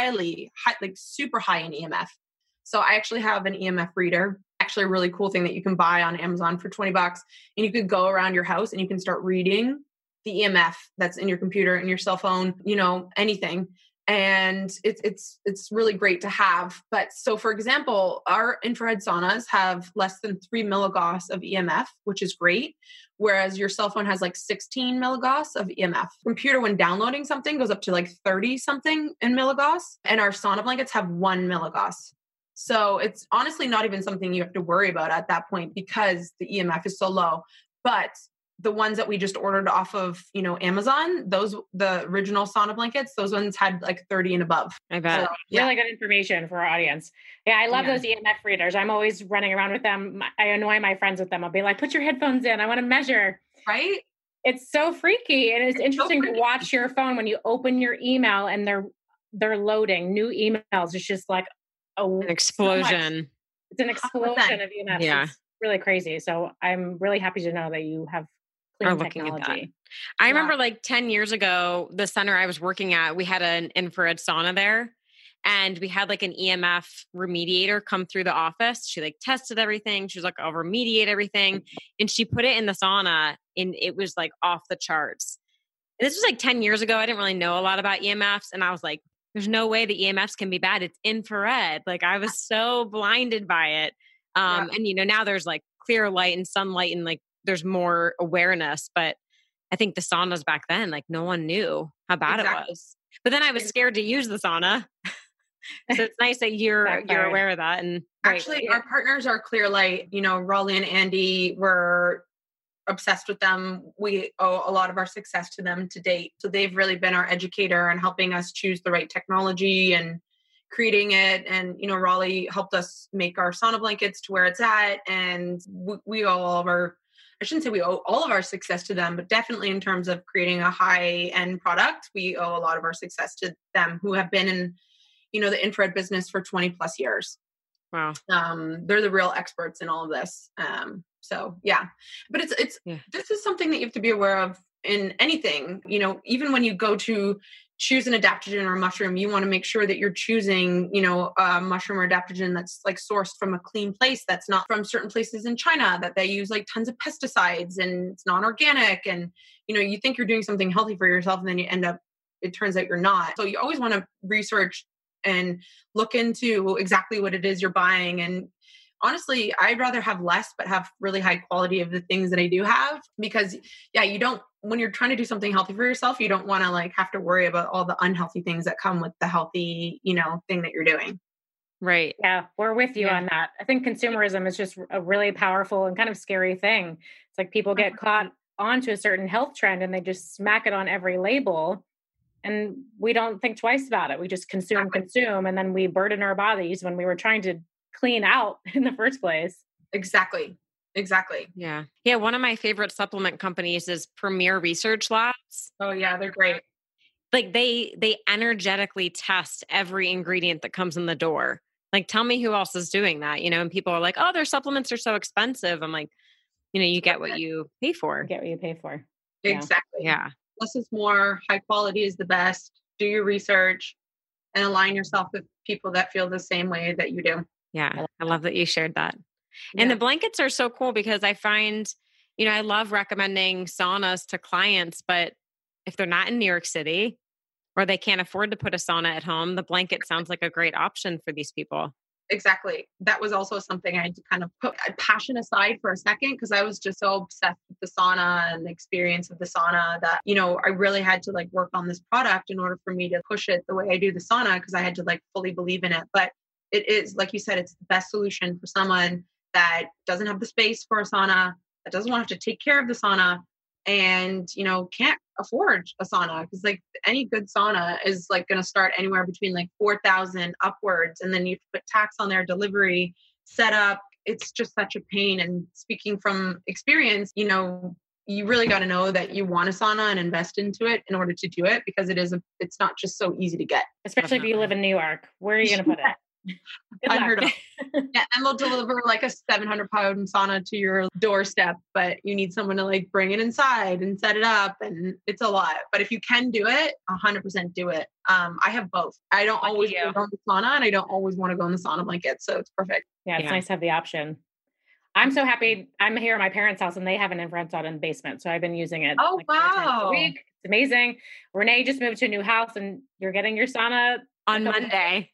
like super high in EMF. So I actually have an EMF reader, actually a really cool thing that you can buy on Amazon for $20. And you can go around your house and you can start reading the EMF that's in your computer and your cell phone, anything. And it's really great to have. But so for example, our infrared saunas have less than 3 milligauss of EMF, which is great. Whereas your cell phone has like 16 milligauss of EMF. Computer, when downloading something, goes up to like 30 something in milligauss. And our sauna blankets have 1 milligauss. So it's honestly not even something you have to worry about at that point because the EMF is so low. But the ones that we just ordered off of, Amazon, the original sauna blankets, those ones had like 30 and above. I bet. So, really good information for our audience. Yeah, I love those EMF readers. I'm always running around with them. I annoy my friends with them. I'll be like, put your headphones in. I want to measure. Right? It's so freaky. And it's interesting to watch your phone when you open your email and they're loading new emails. It's just like, an explosion. It's an explosion of EMF. Yeah. It's really crazy. So I'm really happy to know that you have clean technology. I remember like 10 years ago, the center I was working at, we had an infrared sauna there and we had like an EMF remediator come through the office. She like tested everything. She was like, I'll remediate everything. And she put it in the sauna and it was like off the charts. And this was like 10 years ago. I didn't really know a lot about EMFs. And I was like, there's no way the EMFs can be bad. It's infrared. Like I was so blinded by it. And now there's like clear light and sunlight and like there's more awareness. But I think the saunas back then, like no one knew how bad it was. But then I was scared to use the sauna. So it's nice that you're aware of that. And actually, our partners are Clear Light. Raleigh and Andy were obsessed with them. We owe a lot of our success to them to date. So they've really been our educator and helping us choose the right technology and creating it. And, Raleigh helped us make our sauna blankets to where it's at. And we owe all of our, I shouldn't say we owe all of our success to them, but definitely in terms of creating a high end product, we owe a lot of our success to them, who have been in, the infrared business for 20 plus years. Wow. They're the real experts in all of this. So yeah, but this is something that you have to be aware of in anything, even when you go to choose an adaptogen or a mushroom, you want to make sure that you're choosing, a mushroom or adaptogen that's like sourced from a clean place. That's not from certain places in China that they use like tons of pesticides and it's non-organic. And, you think you're doing something healthy for yourself and then it turns out you're not. So you always want to research and look into exactly what it is you're buying. And honestly, I'd rather have less, but have really high quality of the things that I do have, because when you're trying to do something healthy for yourself, you don't want to like have to worry about all the unhealthy things that come with the healthy, thing that you're doing. Right. Yeah. We're with you on that. I think consumerism is just a really powerful and kind of scary thing. It's like people get caught onto a certain health trend and they just smack it on every label. And we don't think twice about it. We just consume, and then we burden our bodies when we were trying to clean out in the first place. Exactly. Yeah. Yeah. One of my favorite supplement companies is Premier Research Labs. Oh yeah. They're great. Like they energetically test every ingredient that comes in the door. Like, tell me who else is doing that, and people are like, oh, their supplements are so expensive. I'm like, you get what you pay for. You get what you pay for. Exactly. Yeah. Less is more. High quality is the best. Do your research and align yourself with people that feel the same way that you do. Yeah. I love that you shared that. And the blankets are so cool because I find, I love recommending saunas to clients, but if they're not in New York City or they can't afford to put a sauna at home, the blanket sounds like a great option for these people. Exactly. That was also something I had to kind of put passion aside for a second, because I was just so obsessed with the sauna and the experience of the sauna that, I really had to like work on this product in order for me to push it the way I do the sauna, because I had to like fully believe in it. But it is, like you said, it's the best solution for someone that doesn't have the space for a sauna, that doesn't want to have to take care of the sauna, and, can't afford a sauna, because like any good sauna is like going to start anywhere between like 4,000 upwards. And then you put tax on their delivery setup. It's just such a pain. And speaking from experience, you really got to know that you want a sauna and invest into it in order to do it, because it's not just so easy to get. Especially if you live in New York. Where are you going to put it? Unheard of. Yeah, and they'll deliver like a 700-pound sauna to your doorstep, but you need someone to like bring it inside and set it up, and it's a lot. But if you can do it, 100% do it. I have both. I don't always go in the sauna, and I don't always want to go in the sauna blanket, so it's perfect. Yeah, it's nice to have the option. I'm so happy. I'm here at my parents' house, and they have an infrared sauna in the basement, so I've been using it. Oh, wow! A week. It's amazing. Renee just moved to a new house, and you're getting your sauna on Monday.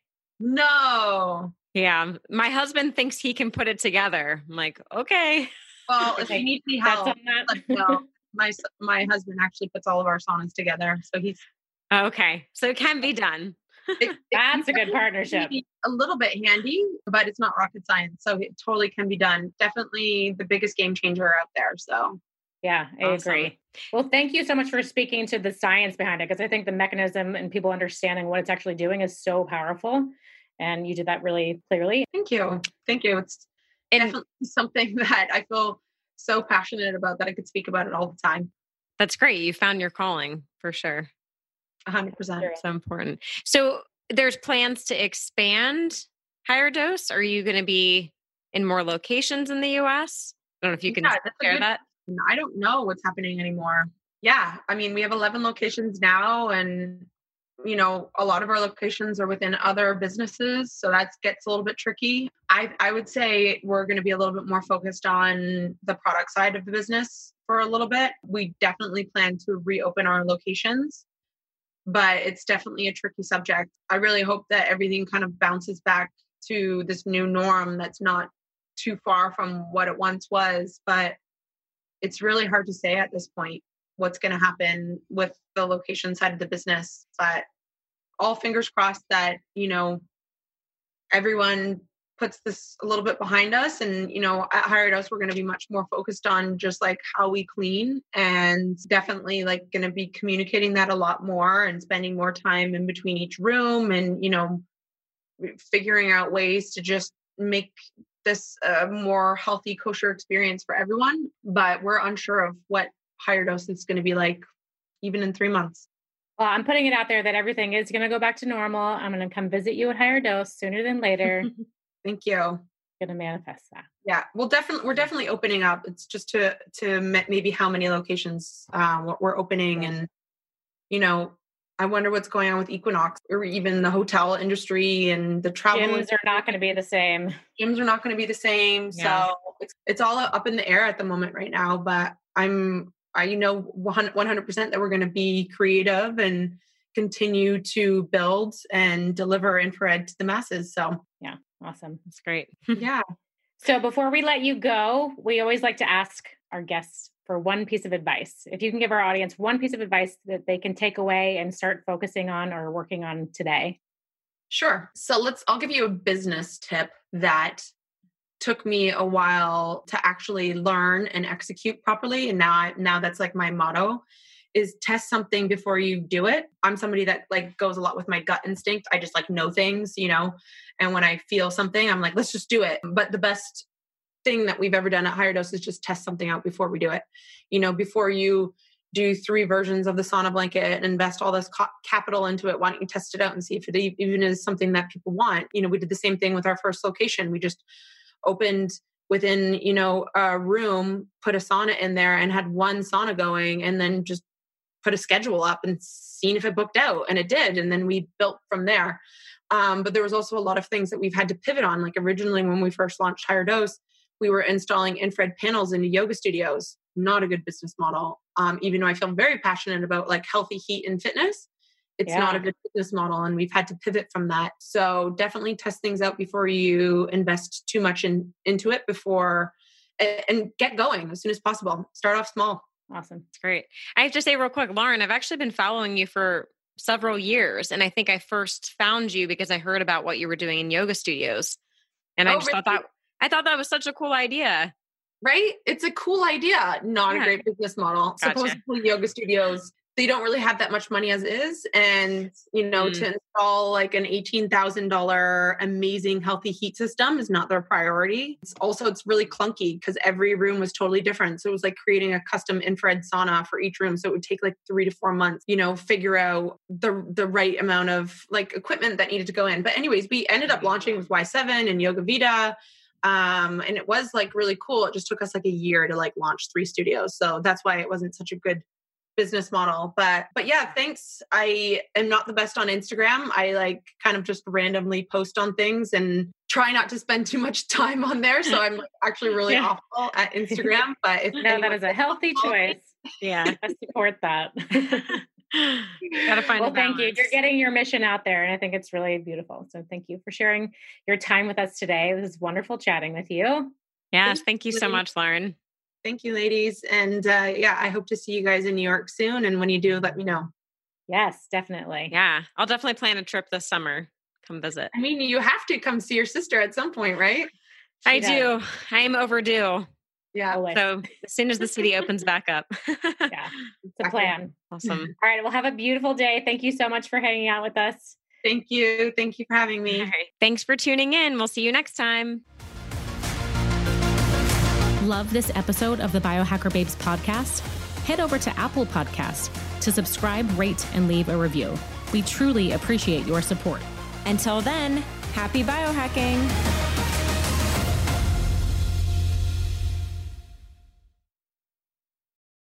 No. Yeah. My husband thinks he can put it together. I'm like, okay. Well, if you need any help, let me know. My husband actually puts all of our saunas together. So he's okay. So it can be done. That's a good partnership. A little bit handy, but it's not rocket science. So it totally can be done. Definitely the biggest game changer out there. So yeah, I agree. Well, thank you so much for speaking to the science behind it, because I think the mechanism and people understanding what it's actually doing is so powerful. And you did that really clearly. Thank you. It's definitely something that I feel so passionate about that I could speak about it all the time. That's great. You found your calling for sure. 100%. So important. So there's plans to expand Higher Dose. Are you going to be in more locations in the US? I don't know if you can share that. I don't know what's happening anymore. Yeah. I mean, we have 11 locations now, and you know, a lot of our locations are within other businesses, so that gets a little bit tricky. I would say we're going to be a little bit more focused on the product side of the business for a little bit. We definitely plan to reopen our locations, but it's definitely a tricky subject. I really hope that everything kind of bounces back to this new norm that's not too far from what it once was, but it's really hard to say at this point what's going to happen with the location side of the business. But all fingers crossed that, you know, everyone puts this a little bit behind us. And, you know, at Higher Dose, we're going to be much more focused on just like how we clean, and definitely like going to be communicating that a lot more and spending more time in between each room, and, you know, figuring out ways to just make this a more healthy, kosher experience for everyone. But we're unsure of what Higher Dose is going to be like even in 3 months. Well, I'm putting it out there that everything is going to go back to normal. I'm going to come visit you at Higher Dose sooner than later. Thank you. Going to manifest that. Yeah, we're definitely opening up. It's just to maybe how many locations we're opening, and, you know, I wonder what's going on with Equinox, or even the hotel industry and the travel. Gyms are not going to be the same. Gyms are not going to be the same. Yeah. So it's all up in the air at the moment right now. But I know 100% that we're going to be creative and continue to build and deliver infrared to the masses. So yeah, awesome. That's great. Yeah. So before we let you go, we always like to ask our guests for one piece of advice. If you can give our audience one piece of advice that they can take away and start focusing on or working on today. Sure. So I'll give you a business tip that took me a while to actually learn and execute properly. And now that's like my motto, is test something before you do it. I'm somebody that like goes a lot with my gut instinct. I just like know things, you know, and when I feel something, I'm like, let's just do it. But the best thing that we've ever done at Higher Dose is just test something out before we do it. You know, before you do 3 versions of the sauna blanket and invest all this capital into it, why don't you test it out and see if it even is something that people want? You know, we did the same thing with our first location. We just opened within, you know, a room, put a sauna in there and had one sauna going, and then just put a schedule up and seen if it booked out, and it did. And then we built from there. But there was also a lot of things that we've had to pivot on. Like originally when we first launched Higher Dose, we were installing infrared panels into yoga studios. Not a good business model. Even though I feel very passionate about like healthy heat and fitness, it's not a good business model. And we've had to pivot from that. So definitely test things out before you invest too much into it and get going as soon as possible. Start off small. Awesome. That's great. I have to say real quick, Lauren, I've actually been following you for several years. And I think I first found you because I heard about what you were doing in yoga studios. And I just thought that was such a cool idea. Right? It's a cool idea. Not a great business model. Gotcha. Supposedly yoga studios, they don't really have that much money as is. And, you know, to install like an $18,000 amazing healthy heat system is not their priority. It's really clunky because every room was totally different. So it was like creating a custom infrared sauna for each room. So it would take like 3 to 4 months, you know, figure out the right amount of like equipment that needed to go in. But anyways, we ended up launching with Y7 and Yoga Vita. And it was like really cool. It just took us like a year to like launch 3 studios. So that's why it wasn't such a good business model. But yeah, thanks. I am not the best on Instagram. I like kind of just randomly post on things and try not to spend too much time on there. So I'm actually really awful at Instagram. But if that is a healthy choice. Yeah, I support that. Gotta find well, thank you. You're getting your mission out there, and I think it's really beautiful. So thank you for sharing your time with us today. It was wonderful chatting with you. Yes, thank you so much, Lauren. Thank you, ladies. And I hope to see you guys in New York soon. And when you do, let me know. Yes, definitely. Yeah, I'll definitely plan a trip this summer. Come visit. I mean, you have to come see your sister at some point, right? I do. I am overdue. Yeah. So as soon as the city opens back up. Yeah, it's a plan. Awesome. All right. Well, have a beautiful day. Thank you so much for hanging out with us. Thank you. Thank you for having me. All right. Thanks for tuning in. We'll see you next time. Love this episode of the Biohacker Babes podcast? Head over to Apple Podcasts to subscribe, rate, and leave a review. We truly appreciate your support. Until then, happy biohacking.